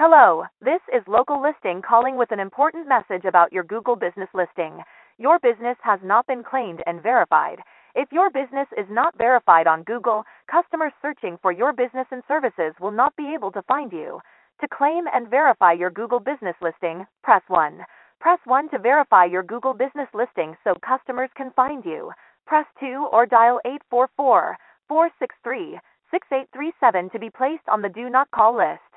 Hello, this is Local Listing calling with an important message about your Google business listing. Your business has not been claimed and verified. If your business is not verified on Google, customers searching for your business and services will not be able to find you. To claim and verify your Google business listing, press 1. Press 1 to verify your Google business listing so customers can find you. Press 2 or dial 844-463-6837 to be placed on the Do Not Call list.